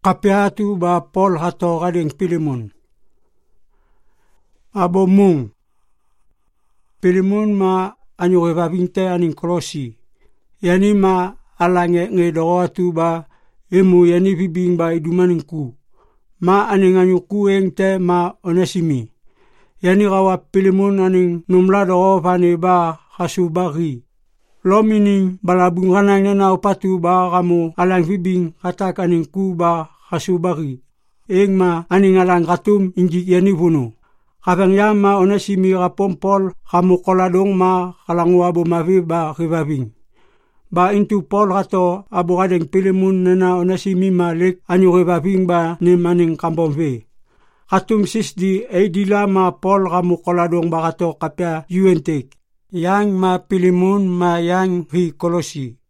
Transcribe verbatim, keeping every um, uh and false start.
Kapiatu ba Paul hato kading Pilimon. Abo mung. Pilimon ma anyo vavinte aning Kolosi. Yani ma alange nge doa tu ba emu yani vibing ba idumaningku. Ma aning anyo kueng te ma Onesimi. Yani kawa Pilimon aning numla doa vane ba kasubagi. Lomining balabung kanang na upatu ba kamu alang vibing katak aning ku ba kasubagi. Eng ma aning alang katum injik yani vunu. Kapang yama Onesimi kapompol kamu koladong ma kalangwa bo mavi ba kivaving. Ba intu Paul kato abo kadeng Pilimon nena Onesimi malik anyo kivaving ba ni maning kampomve. Katum sisdi eidila ma Paul kamu koladong ba kato kapya yuentek. Yang ma Pilimon ma yang hi Kolosi.